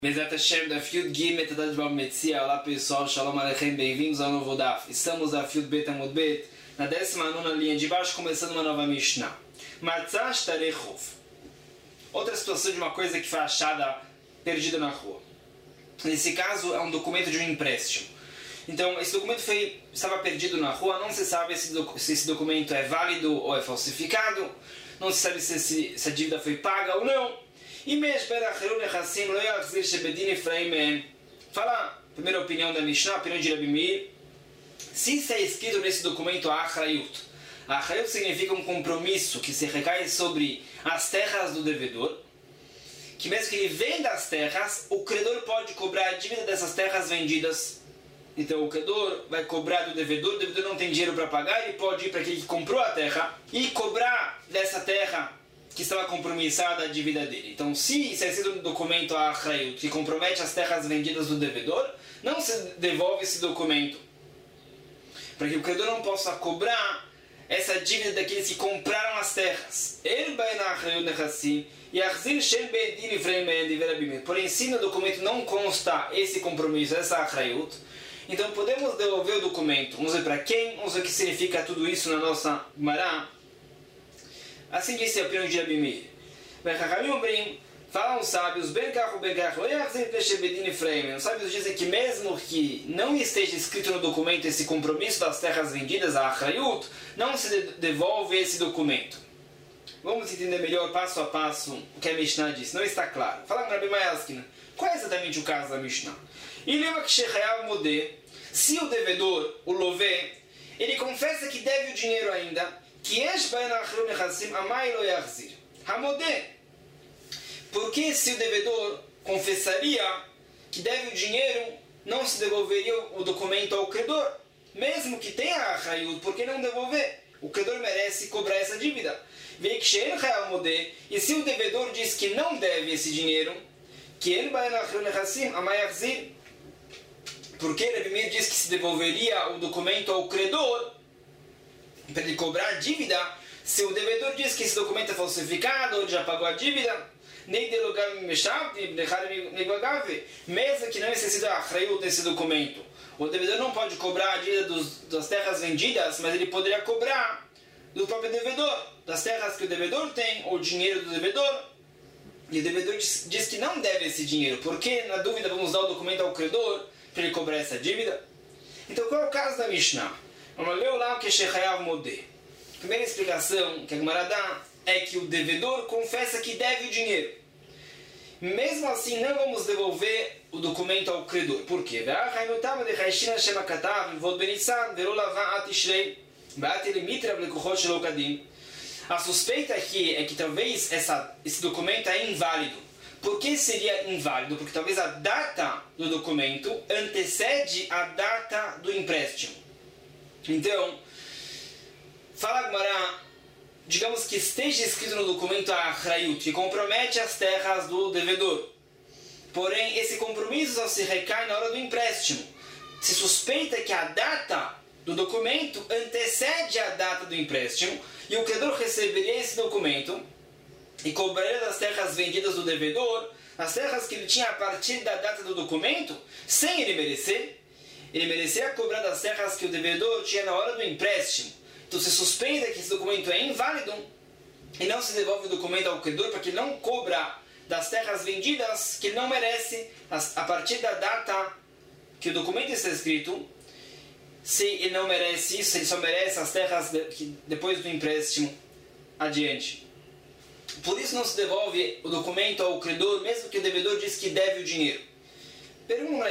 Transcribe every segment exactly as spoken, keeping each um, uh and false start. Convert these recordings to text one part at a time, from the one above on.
Bezat Hashem, da Fiud Gimel, Metadad Bab Metzia. Olá pessoal, Shalom Aleichem, bem-vindos ao novo Daf. Estamos na Fiud Bet Amud Bet, na décima nona linha de baixo, começando uma nova Mishnah. Matzah Shtarechov. Outra situação de uma coisa que foi achada perdida na rua. Nesse caso, é um documento de um empréstimo. Então, esse documento foi, estava perdido na rua, não se sabe se, doc, se esse documento é válido ou é falsificado, não se sabe se, se, se a dívida foi paga ou não. E mesmo fala, primeira opinião da Mishnah, a opinião de Rabi Meir, se está escrito nesse documento a Achrayut. A Achrayut significa um compromisso que se recai sobre as terras do devedor, que mesmo que ele venda as terras, o credor pode cobrar a dívida dessas terras vendidas. Então o credor vai cobrar do devedor, o devedor não tem dinheiro para pagar, ele pode ir para aquele que comprou a terra e cobrar dessa terra que estava compromissada a dívida dele. Então, se se é escrito no documento a Achrayut, que compromete as terras vendidas do devedor, não se devolve esse documento, para que o credor não possa cobrar essa dívida daqueles que compraram as terras. Porém, se no documento não consta esse compromisso, essa Achrayut, então podemos devolver o documento. Vamos ver para quem, vamos ver o que significa tudo isso na nossa Gemara. Assim disse a opinião de Rabi Meir. Falam os sábios, os sábios dizem que mesmo que não esteja escrito no documento esse compromisso das terras vendidas, a Achrayut, não se devolve esse documento. Vamos entender melhor, passo a passo, o que a Mishnah diz. Não está claro. Fala Rabi Mayaskin, qual é exatamente o caso da Mishnah? E lembra que Shechayav Modeh, se o devedor, o Lové, ele confessa que deve o dinheiro ainda, porque se o devedor confessaria que deve o dinheiro, não se devolveria o documento ao credor, mesmo que tenha a Achrayut, por que não devolver? O credor merece cobrar essa dívida. E se o devedor diz que não deve esse dinheiro, que ele vai na porque Rabi Meir diz que se devolveria o documento ao credor para ele cobrar a dívida. Se o devedor diz que esse documento é falsificado ou já pagou a dívida, mesmo que não necessite a Achrayut desse documento, o devedor não pode cobrar a dívida dos, das terras vendidas, mas ele poderia cobrar do próprio devedor, das terras que o devedor tem, ou o dinheiro do devedor. E o devedor diz, diz que não deve esse dinheiro, porque na dúvida vamos dar o documento ao credor para ele cobrar essa dívida. Então qual é o caso da Mishnah? Vamos ler lá o que é Shechayav Modeh. A primeira explicação que a Gemara dá é que o devedor confessa que deve o dinheiro. Mesmo assim, não vamos devolver o documento ao credor. Por quê? A suspeita aqui é que talvez essa, esse documento é inválido. Por que seria inválido? Porque talvez a data do documento antecede a data do empréstimo. Então, fala Gemara, digamos que esteja escrito no documento a Achrayut, que compromete as terras do devedor. Porém, esse compromisso só se recai na hora do empréstimo. Se suspeita que a data do documento antecede a data do empréstimo, e o credor receberia esse documento e cobraria das terras vendidas do devedor, as terras que ele tinha a partir da data do documento, sem ele merecer. Ele merecia cobrar das terras que o devedor tinha na hora do empréstimo. Então se suspeita que esse documento é inválido e não se devolve o documento ao credor para que ele não cobra das terras vendidas que ele não merece a partir da data que o documento está escrito. Se ele não merece isso, ele só merece as terras depois do empréstimo adiante. Por isso não se devolve o documento ao credor, mesmo que o devedor diz que deve o dinheiro. Pergunta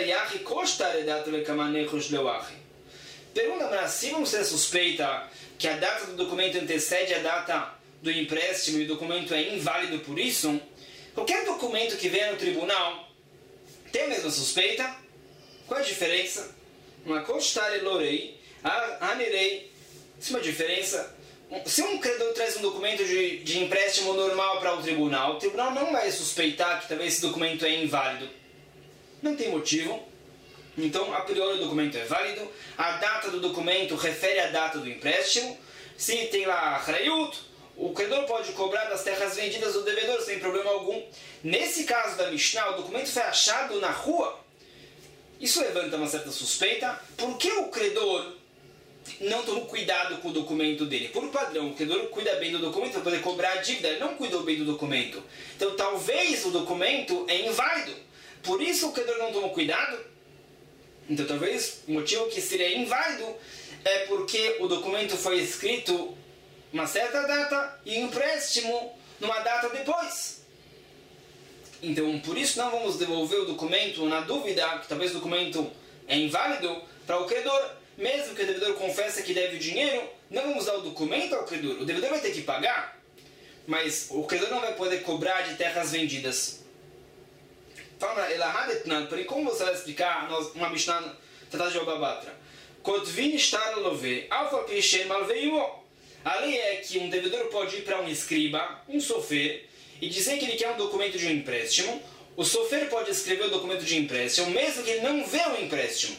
para se você suspeita que a data do documento antecede a data do empréstimo e o documento é inválido por isso, qualquer documento que venha no tribunal tem a mesma suspeita. Qual é a diferença? Uma costare lorei, anerei. Isso é uma diferença. Se um credor traz um documento de, de empréstimo normal para o tribunal, o tribunal não vai suspeitar que talvez esse documento é inválido. Não tem motivo. Então, a priori o documento é válido. A data do documento refere à data do empréstimo. Se tem lá a Achrayut, o credor pode cobrar das terras vendidas do devedor sem problema algum. Nesse caso da Mishnah, o documento foi achado na rua. Isso levanta uma certa suspeita. Por que o credor não tomou cuidado com o documento dele? Por padrão, o credor cuida bem do documento para poder cobrar a dívida. Ele não cuidou bem do documento. Então, talvez o documento é inválido. Por isso o credor não tomou cuidado. Então, talvez o motivo que seria inválido é porque o documento foi escrito uma certa data e o empréstimo numa data depois. Então, por isso não vamos devolver o documento na dúvida que talvez o documento é inválido para o credor. Mesmo que o devedor confesse que deve o dinheiro, não vamos dar o documento ao credor. O devedor vai ter que pagar, mas o credor não vai poder cobrar de terras vendidas. Fala, Elahadetnan, porém, como você vai explicar uma Mishnah tratada de Obabatra? Kotvin estar love, alfa pishen malveio. A lei é que um devedor pode ir para um escriba, um sofer, e dizer que ele quer um documento de um empréstimo. O sofer pode escrever o documento de empréstimo, mesmo que ele não vê o empréstimo.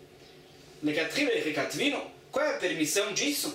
Qual é a permissão disso?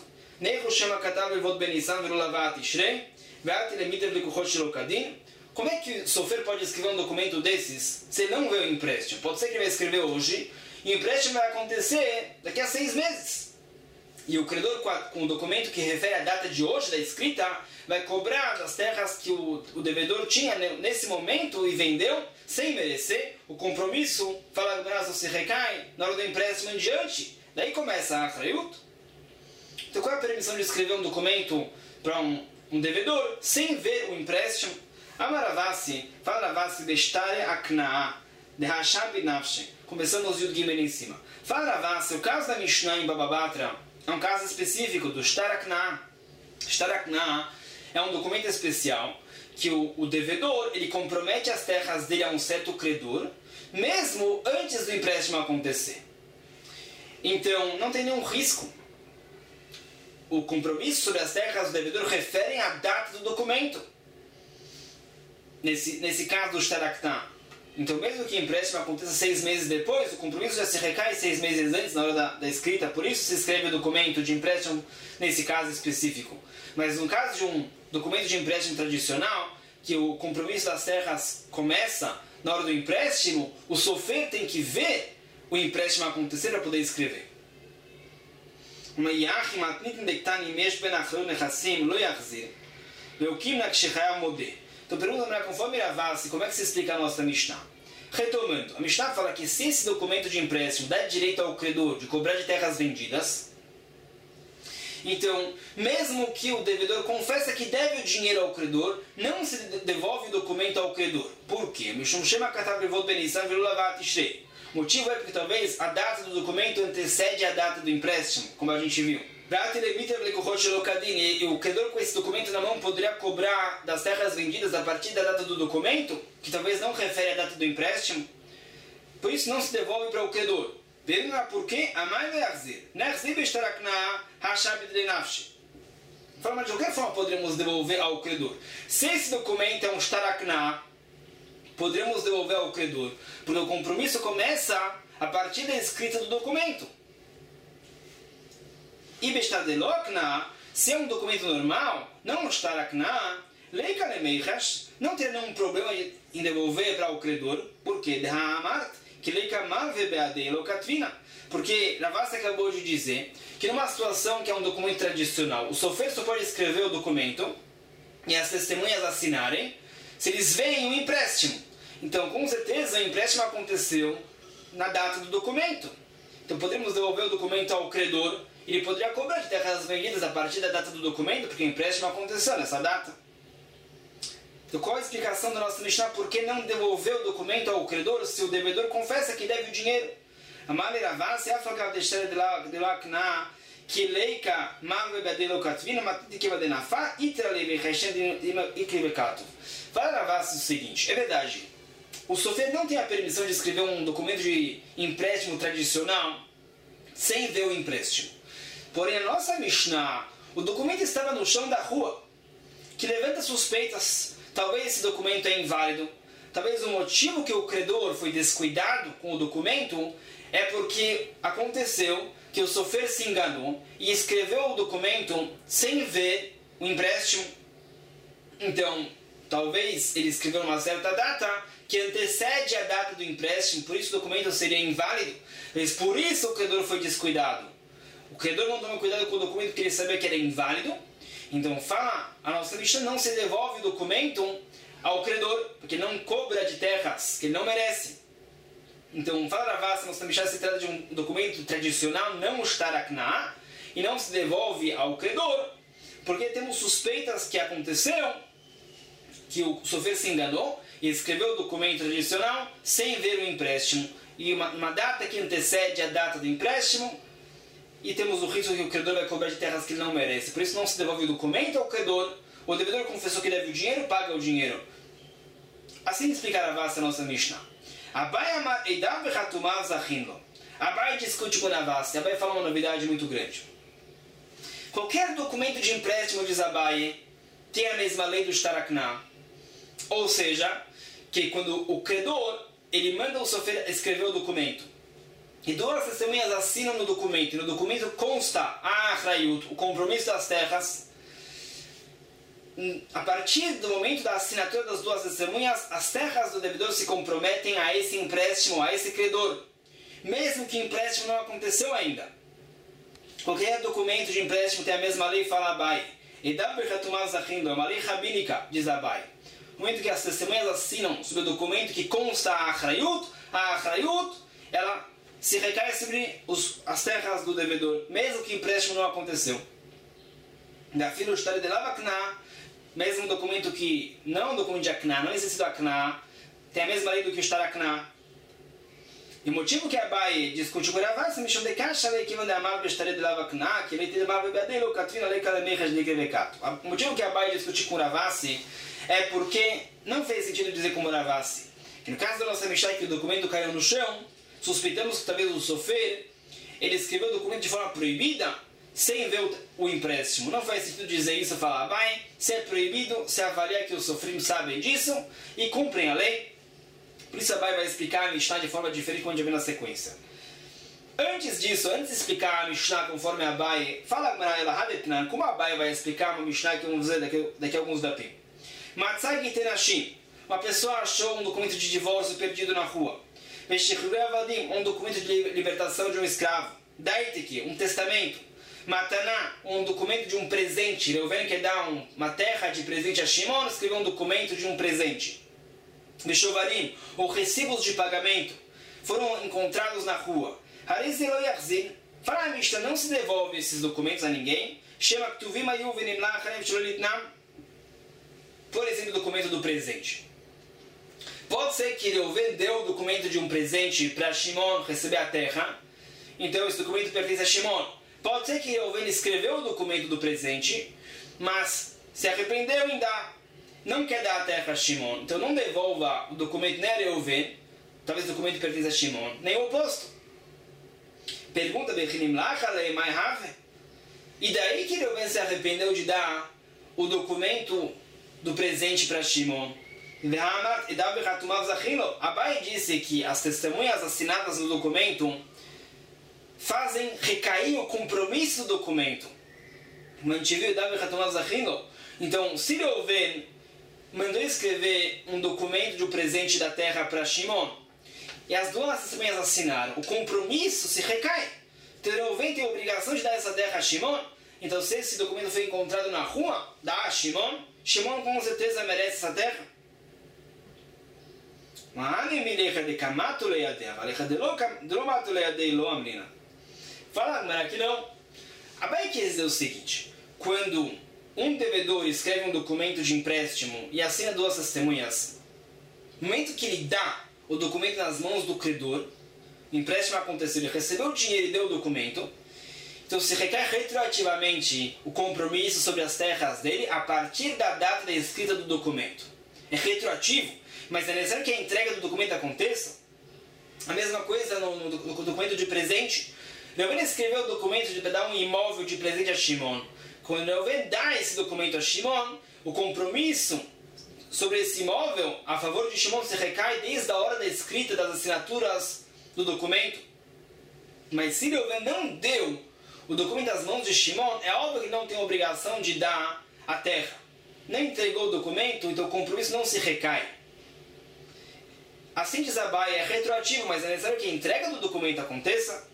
Como é que o sofer pode escrever um documento desses se ele não vê o empréstimo? Pode ser que ele vai escrever hoje e o empréstimo vai acontecer daqui a seis meses. E o credor, com o documento que refere à data de hoje da escrita, vai cobrar das terras que o, o devedor tinha nesse momento e vendeu sem merecer. O compromisso, fala que o braço se recai na hora do empréstimo em diante. Daí começa a achrayut. Então qual é a permissão de escrever um documento para um, um devedor sem ver o empréstimo? Amaravasi, fala Ravasi bestare aknaa, de hashab nafshe. Começando os Yud Gimel em cima. Fala Ravasi, o caso da Mishnah em Bababatra é um caso específico do Shtarakna. Shtarakna é um documento especial que o, o devedor ele compromete as terras dele a um certo credor, mesmo antes do empréstimo acontecer. Então, não tem nenhum risco. O compromisso sobre as terras do devedor refere à data do documento. Nesse, nesse caso do Shtarakna. Então, mesmo que o empréstimo aconteça seis meses depois, o compromisso já se recai seis meses antes, na hora da, da escrita. Por isso se escreve o documento de empréstimo nesse caso específico. Mas no caso de um documento de empréstimo tradicional, que o compromisso das terras começa na hora do empréstimo, o sofer tem que ver o empréstimo acontecer para poder escrever. Então pergunta conforme Ravasi, como é que se explica a nossa Mishnah? Retomando, a Mishnah fala que se esse documento de empréstimo dá direito ao credor de cobrar de terras vendidas, então, mesmo que o devedor confessa que deve o dinheiro ao credor, não se devolve o documento ao credor. Por quê? O motivo é porque talvez a data do documento antecede a data do empréstimo, como a gente viu. E o credor com esse documento na mão poderia cobrar das terras vendidas a partir da data do documento, que talvez não refere à data do empréstimo. Por isso não se devolve para o credor. Pergunta por quê? Fala, mas de qualquer forma poderíamos devolver ao credor. Se esse documento é um shtarakna, poderíamos devolver ao credor, porque o compromisso começa a partir da escrita do documento. E bestadelokna, se é um documento normal, não um shtarakna, leikalemeichash, não tem nenhum problema em devolver para o credor, porque porque Ravasi acabou de dizer que numa situação que é um documento tradicional, o sofer só pode escrever o documento e as testemunhas assinarem se eles veem o empréstimo. Então, com certeza, o empréstimo aconteceu na data do documento. Então, podemos devolver o documento ao credor e ele poderia cobrar de terras vendidas a partir da data do documento, porque o empréstimo aconteceu nessa data. Então, qual a explicação da nossa Mishnah? Por que não devolver o documento ao credor se o devedor confessa que deve o dinheiro? Amale Ravasi, Afaka Deshtere de Lakna, Kileika, Mave Badelo Katvina, Matitikiva de Nafá, Itraleve Hashem de Ikrivekato. Fala Ravasi o seguinte: é verdade, o sofer não tem a permissão de escrever um documento de empréstimo tradicional sem ver o empréstimo. Porém, a nossa Mishnah, o documento estava no chão da rua, que levanta suspeitas. Talvez esse documento é inválido. Talvez o motivo que o credor foi descuidado com o documento é porque aconteceu que o sofer se enganou e escreveu o documento sem ver o empréstimo. Então, talvez ele escreveu uma certa data que antecede a data do empréstimo, por isso o documento seria inválido. Mas por isso o credor foi descuidado. O credor não tomou cuidado com o documento porque ele sabia que era inválido. Então fala, a nossa Mishnah não se devolve o documento ao credor, porque não cobra de terras que ele não merece. Então fala Ravassa, a nossa Mishnah se trata de um documento tradicional, não o shtarakna, e não se devolve ao credor, porque temos suspeitas que aconteceram, que o sofer se enganou e escreveu o documento tradicional sem ver o empréstimo, e uma, uma data que antecede a data do empréstimo, e temos o risco que o credor vai cobrar de terras que ele não merece. Por isso não se devolve o documento ao credor, o devedor confessou que deve o dinheiro, paga o dinheiro. Assim explica Ravassa a nossa Mishnah. Abai discute com Ravassa, Abai fala uma novidade muito grande. Qualquer documento de empréstimo, diz Abai, tem a mesma lei do shtarakna. Ou seja, que quando o credor ele manda o sofer escrever o documento e duas testemunhas assinam no documento, e no documento consta a achrayut, o compromisso das terras, a partir do momento da assinatura das duas testemunhas, as terras do devedor se comprometem a esse empréstimo, a esse credor, mesmo que o empréstimo não aconteceu ainda. Qualquer documento de empréstimo tem a mesma lei, fala Abai. É uma lei rabínica, diz Abai. No momento que as testemunhas assinam sobre o documento que consta a achrayut, a achrayut, ela se recai sobre os, as terras do devedor, mesmo que o empréstimo não aconteceu. Da fila história de lavakna, mesmo um documento que não é um documento de akna, não existe do akna, tem a mesma lei do que o shtarakna. E o motivo que Abai discute com Ravassa, me chama de caixa, lei que manda amar a história de lavakna, que lei de amar bebedeiro, katrina lei kalamejas de grevecato. O motivo que Abai discute com Ravassi é porque não fez sentido dizer como Ravassi. Que no caso da nossa Mishnah, que o documento caiu no chão, suspeitamos que talvez o sofer ele escreveu o documento de forma proibida, sem ver o, o empréstimo. Não faz sentido dizer isso, falar, bem, se é proibido, se avalia que os sofrim sabem disso e cumprem a lei. Por isso a Abai vai explicar a Mishnah de forma diferente, como a gente vê na sequência. Antes disso, antes de explicar a Mishnah conforme a Abai, fala como a Abai vai explicar uma Mishnah que vamos ver daqui, daqui a alguns dapim. Matzai Tenashim, uma pessoa achou um documento de divórcio perdido na rua. Um documento de libertação de um escravo. Daitiki, um testamento. Mataná, um documento de um presente. Reuven quer dar um, uma terra de presente a Shimon, escreveu um documento de um presente. Beshovarim, ou recibos de pagamento, foram encontrados na rua. Harizelo Yarzin, fala a Mishnah, não se devolve esses documentos a ninguém. Shema Ktuvim Ayuvinim Lacharem Shlolitnam. Por exemplo, o documento do presente. Pode ser que Reuven deu o documento de um presente para Shimon receber a terra, então esse documento pertence a Shimon. Pode ser que Reuven escreveu o documento do presente, mas se arrependeu em dar, não quer dar a terra a Shimon, então não devolva o documento nem a Reuven, talvez o documento pertence a Shimon, nem o oposto. Pergunta Bechinim Lachalei Mai Have. E daí que Reuven se arrependeu de dar o documento do presente para Shimon. Abai disse que as testemunhas assinadas no documento fazem recair o compromisso do documento. Então, se Reuven mandou escrever um documento de um presente da terra para Shimon e as duas testemunhas assinaram, o compromisso se recai. Então, Reuven tem a obrigação de dar essa terra a Shimon. Então, se esse documento foi encontrado na rua, dá a Shimon. Shimon com certeza merece essa terra. Fala aqui não. Abai quer dizer o seguinte: quando um devedor escreve um documento de empréstimo e assina duas testemunhas, no momento que ele dá o documento nas mãos do credor, o empréstimo aconteceu, ele recebeu o dinheiro e deu o documento, então se recai retroativamente o compromisso sobre as terras dele a partir da data da escrita do documento. É retroativo, mas é necessário que a entrega do documento aconteça. A mesma coisa no, no, no documento de presente. Reuven escreveu o documento de dar um imóvel de presente a Shimon. Quando Reuven dá esse documento a Shimon, o compromisso sobre esse imóvel a favor de Shimon se recai desde a hora da escrita das assinaturas do documento. Mas se Reuven não deu o documento às mãos de Shimon, é óbvio que não tem a obrigação de dar a terra. não entregou o documento, então o compromisso não se recai. Assim diz Abai, é retroativo, mas é necessário que a entrega do documento aconteça.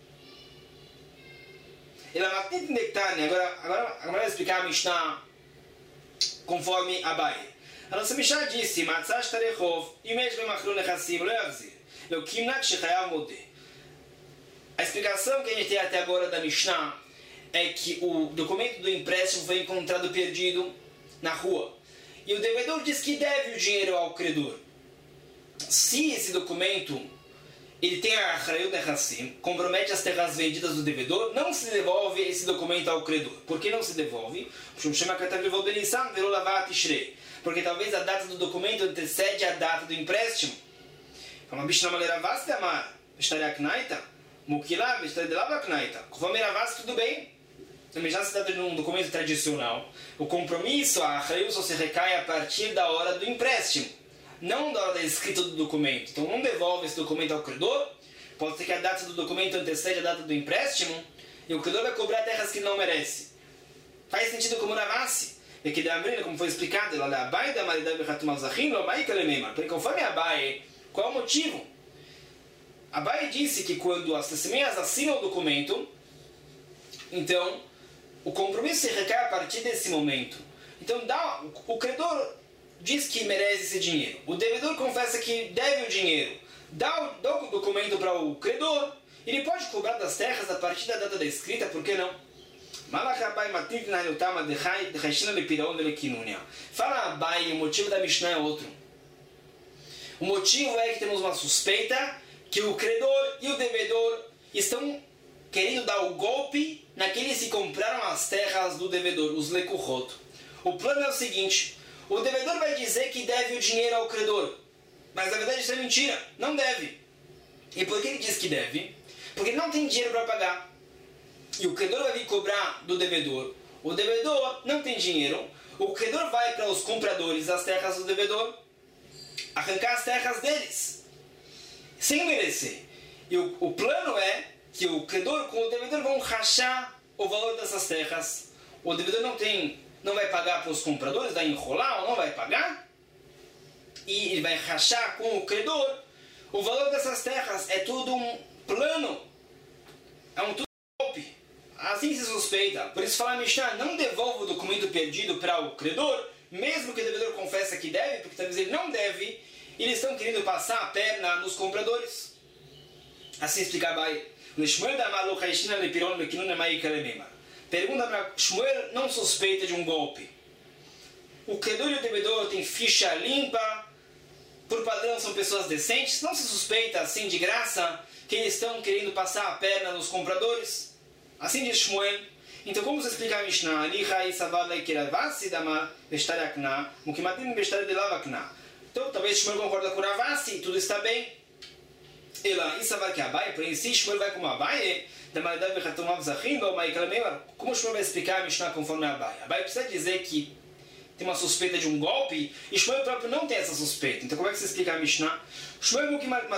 Agora, agora, agora vai explicar a Mishnah conforme Abai. A nossa Mishnah disse, Matzash Tarechov, Imesh Bemachru Nechassim, Lo Yavzir, Lo Kimnak Shechayav Modeh. A explicação que a gente tem até agora da Mishnah é que o documento do empréstimo foi encontrado perdido na rua. E o devedor diz que deve o dinheiro ao credor. Se esse documento ele tem a Achrayut Nechassim, compromete as terras vendidas do devedor, não se devolve esse documento ao credor. Por que não se devolve? Porque talvez a data do documento antecede a data do empréstimo. Conforme Ravas, tudo bem. Também já se trata de um documento tradicional. O compromisso, a Achrayut, só se recai a partir da hora do empréstimo, não da hora da escrita do documento. Então não devolve esse documento ao credor. Pode ser que a data do documento antecede a data do empréstimo e o credor vai cobrar terras que não merece. Faz sentido como Ravassi, como foi explicado lá da Abai da Maridai Bechatum Al-Zachin, porque conforme a Abai, qual é o motivo? Abai disse que quando as testemunhas assinam o documento, então o compromisso se recai a partir desse momento. Então dá, o credor diz que merece esse dinheiro. O devedor confessa que deve o dinheiro. Dá o, dá o documento para o credor. Ele pode cobrar das terras a partir da data da escrita, por que não? Fala Abai, o motivo da Mishnah é outro. O motivo é que temos uma suspeita que o credor e o devedor estão querendo dar o golpe naqueles que compraram as terras do devedor, os lekuchot. O plano é o seguinte: o devedor vai dizer que deve o dinheiro ao credor, mas na verdade isso é mentira, não deve. E por que ele diz que deve? Porque ele não tem dinheiro para pagar. E o credor vai vir cobrar do devedor. O devedor não tem dinheiro. O credor vai para os compradores das terras do devedor arrancar as terras deles, sem merecer. E o, o plano é que o credor com o devedor vão rachar o valor dessas terras. O devedor não tem, não vai pagar para os compradores, vai enrolar ou não vai pagar. E ele vai rachar com o credor o valor dessas terras. É tudo um plano. É um tudo golpe. Assim se suspeita. Por isso fala a Mishnah, não devolva o documento perdido para o credor, mesmo que o devedor confessa que deve, porque talvez ele não deve, e eles estão querendo passar a perna nos compradores. Assim explica Abai. Pergunta para Shmuel, não suspeita de um golpe. O credor e o devedor têm ficha limpa, por padrão são pessoas decentes, não se suspeita assim de graça que eles estão querendo passar a perna nos compradores. Assim diz Shmuel. Então como se explica a Mishnah? Então talvez Shmuel concorda com Ravassi, tudo está bem. Ela, isso vai que Abai, porém se Shmuel vai como Abai, como Shmuel vai explicar a Mishnah conforme Abai? Abai precisa dizer que tem uma suspeita de um golpe, e Shmuel próprio não tem essa suspeita. Então como é que você explica a Mishnah? Shmuel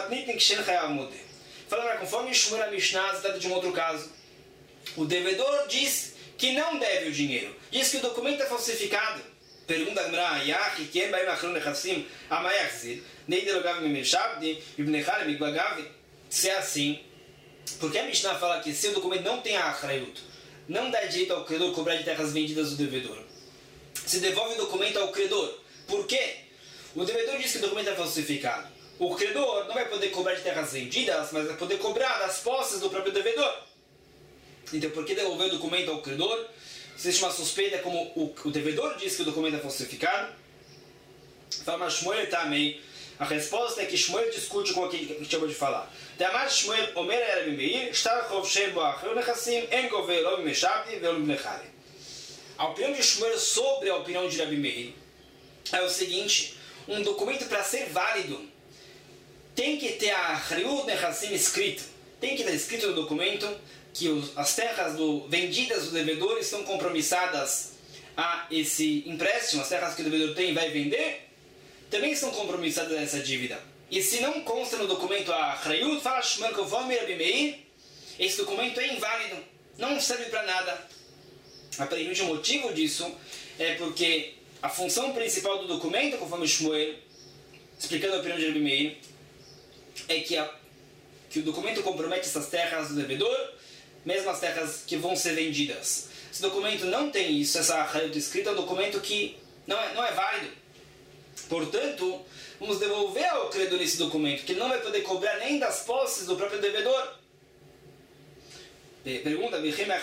falando conforme Shmuel a Mishnah, se trata de um outro caso. O devedor diz que não deve o dinheiro, diz que o documento é falsificado. Pergunta a Gemara, Yachi, quem vai na Achrayut Nechassim, Amayachzir, Neiderogav Mimeshabdi, Ibnechale Migbagav. Se é assim, porque a Mishnah fala que se o documento não tem a Achrayut, não dá direito ao credor cobrar de terras vendidas do devedor, se devolve o documento ao credor. Por quê? O devedor diz que o documento é falsificado. O credor não vai poder cobrar de terras vendidas, mas vai poder cobrar das posses do próprio devedor. Então, por que devolver o documento ao credor? Se existe uma suspeita, como o, o devedor diz que o documento é falsificado. Fala, Shmuel também. A resposta é que Shmuel discute com aquele que a gente acabou de falar. Damar Shmuel, Omer era Meir, Shtarchov Shebo Achrayut Nechassim, Engove Lov Meshabdi, Velov Nechare. A opinião de Shmuel sobre a opinião de Rabi Meir é o seguinte: um documento para ser válido tem que ter a Achrayut Nechassim escrito. Tem que estar escrito no documento que os, as terras do, vendidas do devedor estão compromissadas a esse empréstimo, as terras que o devedor tem e vai vender, também estão compromissadas a essa dívida. E se não consta no documento a Achrayut, fala Shmuel conforme Rabi Meir, esse documento é inválido, não serve para nada. Aparentemente o motivo disso é porque a função principal do documento, conforme Shmuel, explicando a opinião de Rabi Meir, é que, a, que o documento compromete essas terras do devedor, mesmo as terras que vão ser vendidas. Esse documento não tem isso, essa acharut escrita é um documento que não é, não é válido. Portanto, vamos devolver ao credor esse documento, que ele não vai poder cobrar nem das posses do próprio devedor. Pergunta,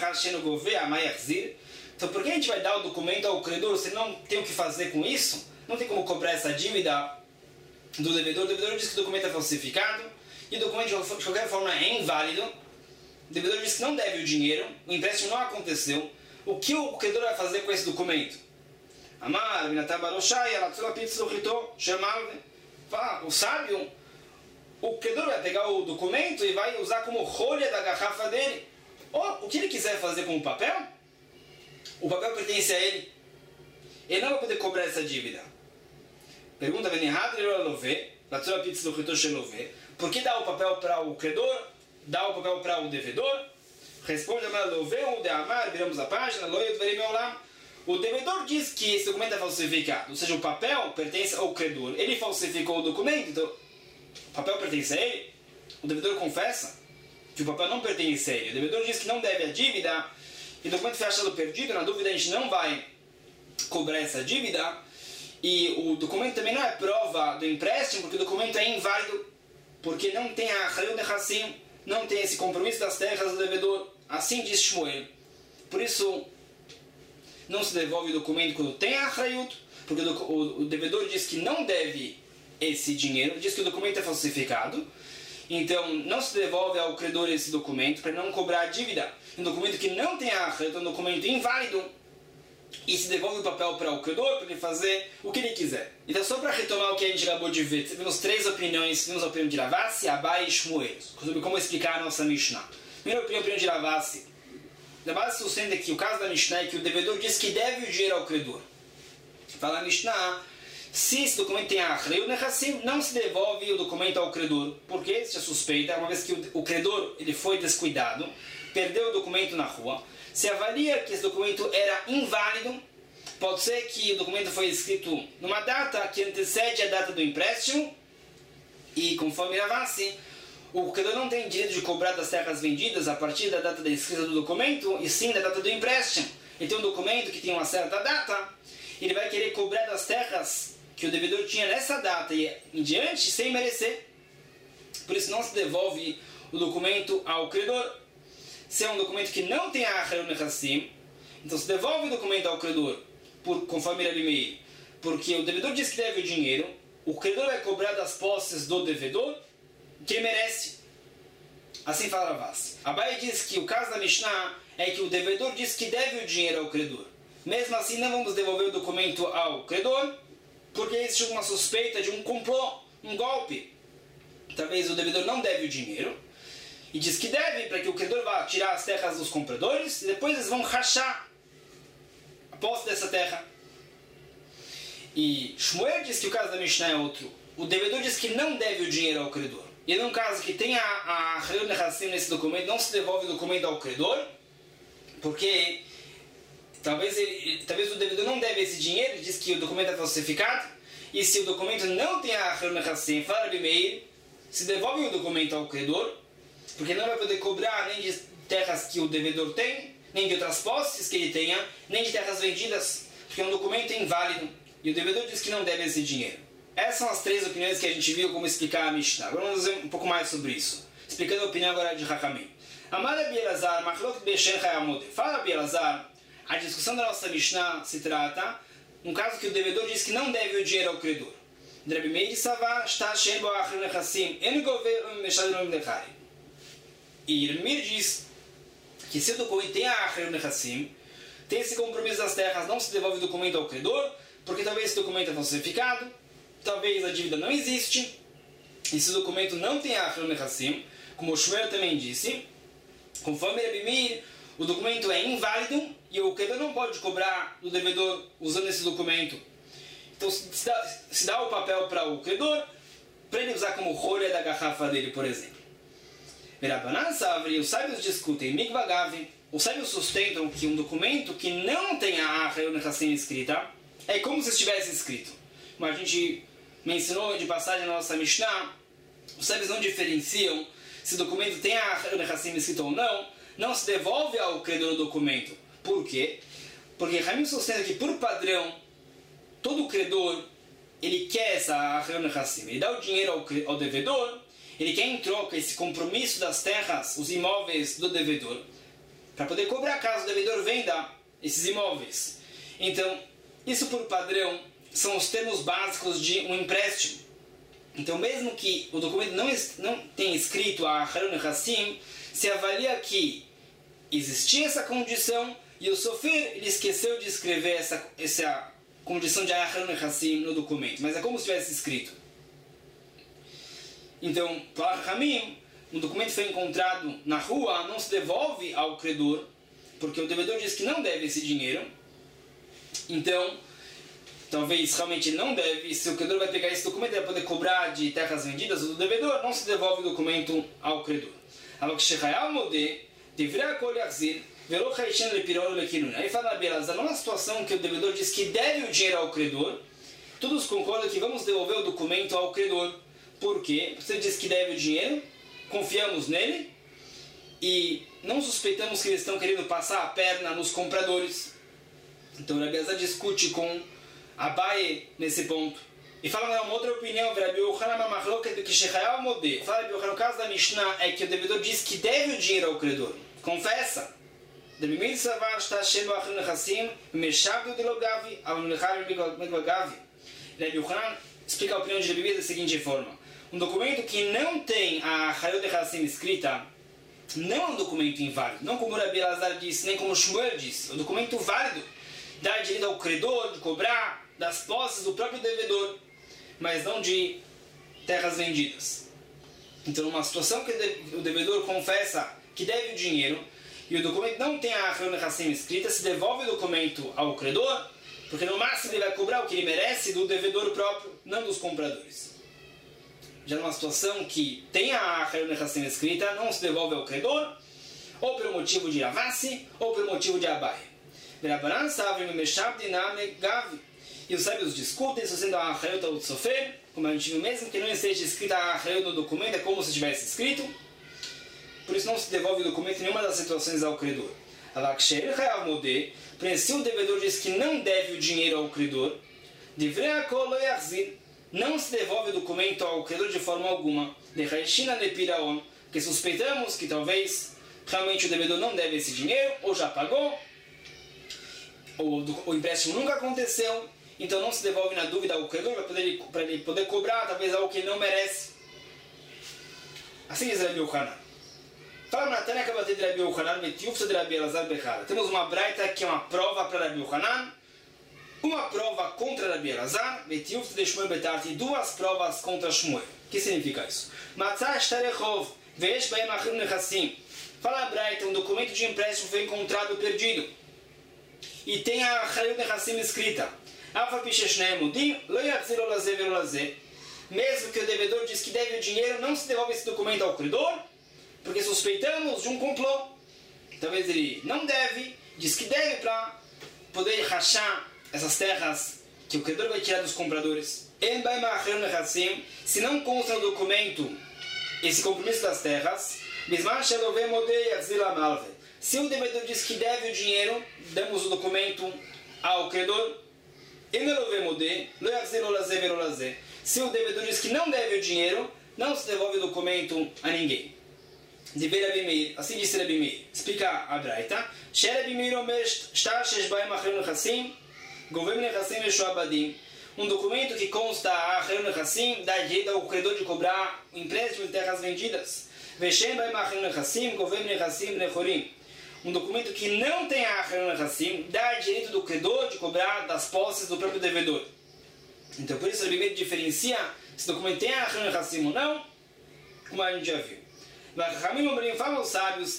então por que a gente vai dar o documento ao credor se não tem o que fazer com isso? Não tem como cobrar essa dívida do devedor. O devedor diz que o documento é falsificado e o documento de qualquer forma é inválido. O devedor diz que não deve o dinheiro, o empréstimo não aconteceu. O que o credor vai fazer com esse documento? Amar, o sábio, o credor vai pegar o documento e vai usar como rolha da garrafa dele. Ou o que ele quiser fazer com o papel, o papel pertence a ele. Ele não vai poder cobrar essa dívida. Pergunta, por que dá o papel para o credor, dá o papel para o devedor? Responde, viramos a página, o devedor diz que esse documento é falsificado, ou seja, o papel pertence ao credor. Ele falsificou o documento, então o papel pertence a ele. O devedor confessa que o papel não pertence a ele. O devedor diz que não deve a dívida e o documento foi achado perdido. Na dúvida, a gente não vai cobrar essa dívida. E o documento também não é prova do empréstimo, porque o documento é inválido, porque não tem a acharut nechassim, não tem esse compromisso das terras do devedor. Assim diz Shmuel. Por isso, não se devolve o documento quando tem a acharut, porque o, o, o devedor diz que não deve esse dinheiro, diz que o documento é falsificado. Então, não se devolve ao credor esse documento para não cobrar a dívida. Um documento que não tem a acharut é um documento inválido. E se devolve o papel para o credor para ele fazer o que ele quiser. Então, só para retomar o que a gente acabou de ver, tivemos três opiniões. Tivemos a opinião de Ravasi, Abai e Shmuel, sobre como explicar a nossa Mishnah. Primeira opinião, a opinião de Ravasi. Ravasi sustenta que o caso da Mishnah é que o devedor diz que deve o dinheiro ao credor. Fala a Mishnah, se esse documento tem a acharut nechassim, não se devolve o documento ao credor. Porque existe a suspeita, uma vez que o credor ele foi descuidado, perdeu o documento na rua, se avalia que esse documento era inválido, pode ser que o documento foi escrito numa data que antecede a data do empréstimo, e conforme Ravasi, o credor não tem direito de cobrar das terras vendidas a partir da data da escrita do documento, e sim da data do empréstimo. Ele tem um documento que tem uma certa data, ele vai querer cobrar das terras que o devedor tinha nessa data e em diante, sem merecer. Por isso não se devolve o documento ao credor. Se é um documento que não tem a acharut nechassim, então se devolve o documento ao credor, por, conforme Rabi Meir, porque o devedor diz que deve o dinheiro, o credor vai cobrar das posses do devedor que ele merece. Assim fala Ravasi. Abai diz que o caso da Mishnah é que o devedor diz que deve o dinheiro ao credor. Mesmo assim, não vamos devolver o documento ao credor, porque existe uma suspeita de um complô, um golpe. Talvez o devedor não deve o dinheiro, e diz que deve, para que o credor vá tirar as terras dos compradores, e depois eles vão rachar a posse dessa terra. E Shmuel diz que o caso da Mishnah é outro. O devedor diz que não deve o dinheiro ao credor. E num caso que tem a acharut nechassim nesse documento, não se devolve o documento ao credor, porque talvez, ele, talvez o devedor não deve esse dinheiro, ele diz que o documento é falsificado, e se o documento não tem a acharut nechassim, fala Rabi Meir, se devolve o documento ao credor, porque não vai poder cobrar nem de terras que o devedor tem, nem de outras posses que ele tenha, nem de terras vendidas, porque é um documento inválido, e o devedor diz que não deve esse dinheiro. Essas são as três opiniões que a gente viu como explicar a Mishnah. Agora vamos ver um pouco mais sobre isso. Explicando a opinião agora de Hakamim. Amada Bielazar, Machlok Beshen Hayamode. Fala Bielazar, a discussão da nossa Mishnah se trata num caso que o devedor diz que não deve o dinheiro ao credor. Rabi Meir Savar, Shta Shen Bo Acharut nechassim, En Gover Meshadrim Lechari. E Rabi Meir diz que se o documento tem a acharut nechassim, tem esse compromisso das terras, não se devolve o documento ao credor, porque talvez esse documento é falsificado, talvez a dívida não existe, e se o documento não tem a acharut nechassim, como o Shmuel também disse, conforme Rabi Meir, o documento é inválido e o credor não pode cobrar do devedor usando esse documento. Então se dá, se dá o papel para o credor, para ele usar como rolha da garrafa dele, por exemplo. Merabanan Savri, os sábios discutem, Mikvagavi, os sábios sustentam que um documento que não tem a acharut nechassim escrita, é como se estivesse escrito. Como a gente mencionou de passagem na nossa Mishnah, os sábios não diferenciam se o documento tem a Nechassim escrito ou não, não se devolve ao credor o documento. Por quê? Porque Ramim sustenta que, por padrão, todo credor ele quer essa Nechassim, ele dá o dinheiro ao, ao devedor, ele quer em troca esse compromisso das terras, os imóveis do devedor, para poder cobrar caso o devedor venda esses imóveis. Então, isso por padrão são os termos básicos de um empréstimo. Então, mesmo que o documento não, não tenha escrito a Harun Hassim, se avalia que existia essa condição e o Sofer ele esqueceu de escrever essa, essa condição de Harun Hassim no documento, mas é como se tivesse escrito. Então, para Ramim, um documento foi encontrado na rua, não se devolve ao credor, porque o devedor diz que não deve esse dinheiro. Então, talvez realmente ele não deve, se o credor vai pegar esse documento, ele vai poder cobrar de terras vendidas do devedor, não se devolve o documento ao credor. Aí fala na Belazar, numa situação que o devedor diz que deve o dinheiro ao credor, todos concordam que vamos devolver o documento ao credor. Por quê? Você diz que deve o dinheiro, confiamos nele e não suspeitamos que eles estão querendo passar a perna nos compradores. Então o Rabi Elazar discute com Abaye nesse ponto. E fala uma outra opinião, Rabi Yochanan do que Shechayav Modeh. Fala Rabi Yochanan, o caso da Mishnah é que o devedor diz que deve o dinheiro ao credor. Confessa. Rabi Meir Savar está cheio Achin Nechassim, Meshavdu de Logavi, Avnechar Meglogavi. Rabi Yochanan explica a opinião de Rabi Meir da seguinte forma. Um documento que não tem a Harut Nechassim escrita não é um documento inválido. Não como o Rabi Elazar disse, nem como o Shmuel disse. É um documento válido. Dá direito ao credor de cobrar das posses do próprio devedor, mas não de terras vendidas. Então, numa situação que o devedor confessa que deve o dinheiro e o documento não tem a Harut Nechassim escrita, se devolve o documento ao credor, porque no máximo ele vai cobrar o que ele merece do devedor próprio, não dos compradores. Já numa situação que tem a Harut Nechassim escrita, não se devolve ao credor, ou pelo motivo de Avassi, ou pelo motivo de Abaye. E os sábios discutem se sendo a Harut ou Sofer, como a gente viu, mesmo que não esteja escrita a Harut no documento, é como se tivesse escrito. Por isso não se devolve o documento em nenhuma das situações ao credor. Porém, se o devedor diz que não deve o dinheiro ao credor, não se devolve o documento ao credor de forma alguma, porque suspeitamos que talvez realmente o devedor não deve esse dinheiro, ou já pagou, ou o empréstimo nunca aconteceu, então não se devolve na dúvida ao credor para poder, para ele poder cobrar talvez algo que ele não merece. Assim diz Rabi Yochanan. Fala na Tânia que vai ter de Rabi Yochanan, Metiufta de Rabi Elazar Bechara. Temos uma braita que é uma prova para Rabi Yochanan, uma prova contra Rabi Elazar, Metiufta de Shmuel Betati, e duas provas contra Shmuel. O que significa isso? Matzah Shtarechov, Vesh Baem Achim Nechassim. Fala a braita, um documento de empréstimo foi encontrado perdido. E tem a Harut Nechassim escrita. Mesmo que o devedor diz que deve o dinheiro, não se devolve esse documento ao credor, porque suspeitamos de um complô. Talvez ele não deve, diz que deve para poder rachar essas terras que o credor vai tirar dos compradores. Se não consta no documento esse compromisso das terras, se o devedor diz que deve o dinheiro, damos o documento ao credor. Se o devedor diz que não deve o dinheiro, não se devolve o documento a ninguém. Assim disse Rabi Meir. Explica a braita. Um documento que consta a Harut Nechassim dá direito ao credor de cobrar o empréstimo de terras vendidas. Um documento que não tem a Harut Nechassim dá direito do credor de cobrar das posses do próprio devedor. Então por isso o Rabi Meir diferencia se o documento tem a Harut Nechassim ou não, como a gente já viu. Falam os sábios,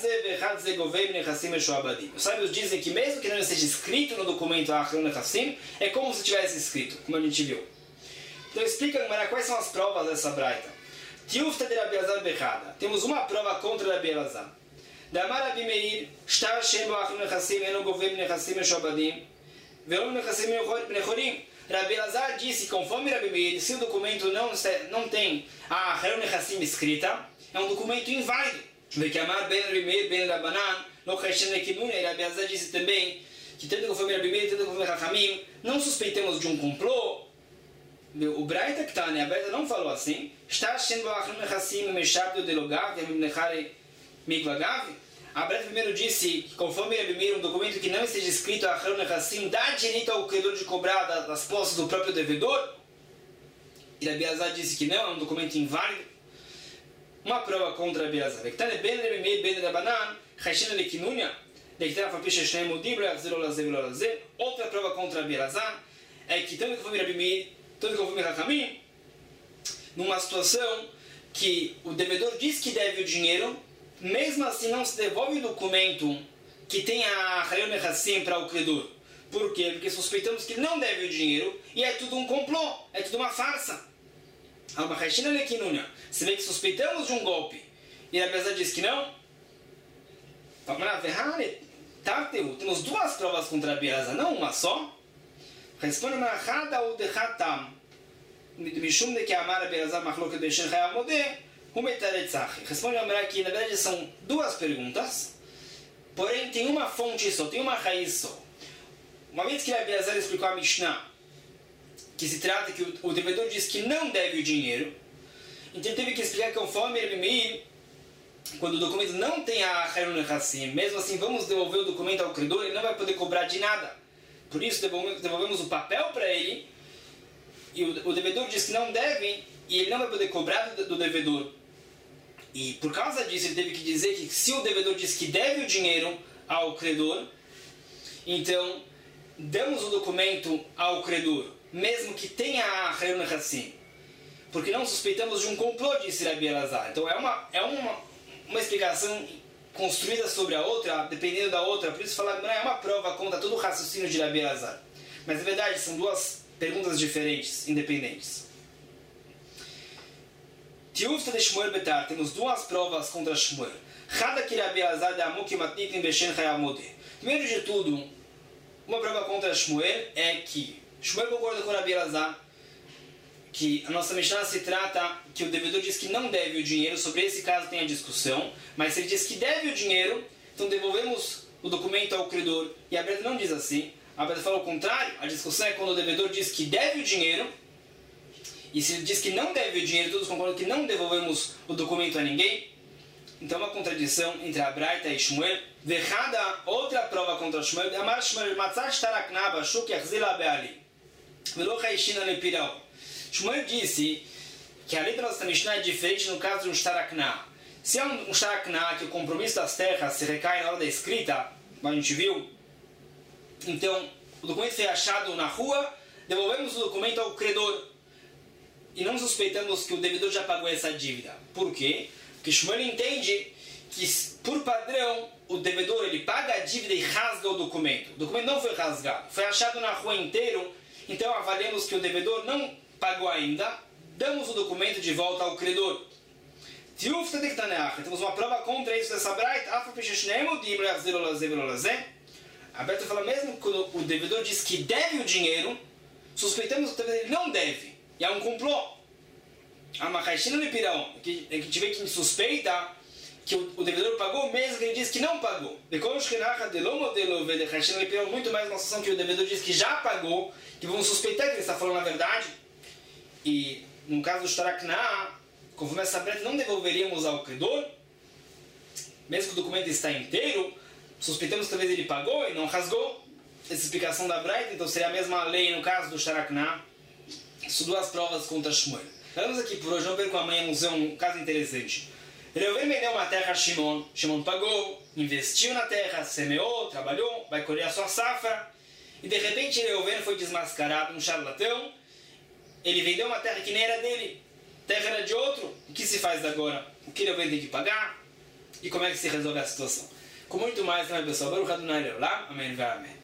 os sábios dizem que mesmo que não esteja escrito no documento a Harut Nechassim, é como se tivesse escrito, como a gente viu. Então explica quais são as provas dessa braita. Tiufta de Rabi Elazar Bechada. Temos uma prova contra Rabi Elazar. Damar Rabi Meir, Shtar Shem Bo Achim Nechassim Eno Govem Nechassim Meshoabadim. Rabi Elazar disse, conforme Rabi Meir, se o documento não, não tem a Hareu Nechassim escrita, é um documento inválido. Vekamar ben Rabi Meir ben Rabanan, no Cheshen Lekinun, e Rabi Elazar disse também que tanto conforme Rabi Meir, tanto conforme Chachamim, não suspeitamos de um complô. O Braita que está, né? A Braita não falou assim. Está sendo a Hareu Nechassim mechado de logav, mechnechare miglagav. A Braita primeiro disse que conforme Rabi Meir, um documento que não esteja escrito a Hareu Nechassim dá direito ao credor de cobrar das posses do próprio devedor. E Rabi Elazar disse que não, é um documento inválido. Uma prova contra Rabi Elazar. Outra prova contra Rabi Elazar é que tanto conforme Rabi Meir, tanto conforme Chachamim, numa situação que o devedor diz que deve o dinheiro, mesmo assim não se devolve o documento que tem a Hareu Nechassim para o credor. Por quê? Porque suspeitamos que ele não deve o dinheiro e é tudo um complô, é tudo uma farsa. Se vê que suspeitamos de um golpe e a pessoa diz que não, temos duas provas contra a Bielasa, não uma só. Responde ou Mishum de que amar a Bielasa machloket beshen chayamodeh. Responde a que na verdade são duas perguntas, porém tem uma fonte só, tem uma raiz só. Uma vez que Rabi Elazar explicou a Mishnah, que se trata que o, o devedor diz que não deve o dinheiro, então teve que explicar que conforme Rabi Meir, quando o documento não tem a Hareu Nechassim, mesmo assim vamos devolver o documento ao credor, ele não vai poder cobrar de nada. Por isso devolvemos, devolvemos o papel para ele, e o, o devedor diz que não deve, e ele não vai poder cobrar do, do devedor. E por causa disso ele teve que dizer que se o devedor diz que deve o dinheiro ao credor, então damos o documento ao credor, mesmo que tenha a Hareu Nechassim, porque não suspeitamos de um complô, disse Rabi Elazar. Então é uma, é uma, uma explicação construída sobre a outra, dependendo da outra, por isso falar é uma prova contra todo o raciocínio de Rabi Elazar. Mas na verdade são duas perguntas diferentes, independentes. Tiufta de Shmuel Betar, temos duas provas contra Shmuel. Chada que Rabi Elazar de Amuk Matnitin Beshen Chayamodeh. Primeiro de tudo, uma prova contra Shmuel é que Shmuel concorda com Rabi Elazar que a nossa Mishnah se trata que o devedor diz que não deve o dinheiro, sobre esse caso tem a discussão, mas se ele diz que deve o dinheiro, então devolvemos o documento ao credor. E a Breta não diz assim, a Breta fala o contrário, a discussão é quando o devedor diz que deve o dinheiro, e se ele diz que não deve o dinheiro, todos concordam que não devolvemos o documento a ninguém. Então uma contradição entre a Braita e Shmuel. Verrada, outra prova contra Shmuel. Amar Shmuel, Matzah Shtarakna, Shuk Yachzila Beali. Velo Chaishina Lepirao. Shmuel disse que a lei da nossa Mishnah é diferente no caso de um Shtarakna. Se é um, um Shtarakna, que o compromisso das terras se recai na hora da escrita, como a gente viu, então o documento foi achado na rua, devolvemos o documento ao credor. E não suspeitamos que o devedor já pagou essa dívida. Por quê? Porque Shmuel entende que, por padrão, o devedor ele paga a dívida e rasga o documento. O documento não foi rasgado, foi achado na rua inteiro, então avaliamos que o devedor não pagou ainda, damos o documento de volta ao credor. Temos uma prova contra isso dessa Braita. A Braita fala mesmo que o devedor diz que deve o dinheiro, suspeitamos que ele não deve. E há um complô. Há uma caixinha de pirão. Que a gente vê que suspeita que o, o devedor pagou mesmo que ele diz que não pagou. Muito mais uma situação que o devedor diz que já pagou, que vamos suspeitar que ele está falando a verdade. E no caso do Shtarakna, conforme essa Braita, não devolveríamos ao credor, mesmo que o documento está inteiro, suspeitamos que talvez ele pagou e não rasgou. Essa explicação da Braita, então seria a mesma lei no caso do Shtarakna. Isso duas provas contra Shmuel. Vamos aqui por hoje, vamos ver com amanhã um caso interessante. Reuven vendeu uma terra a Shimon, Shimon pagou, investiu na terra, semeou, trabalhou, vai colher a sua safra, e de repente Reuven foi desmascarado, um charlatão, ele vendeu uma terra que nem era dele, terra era de outro, o que se faz agora? O que Reuven tem que pagar? E como é que se resolve a situação? Com muito mais, não é pessoal? Baruch Adonai Leolam, amém, amém.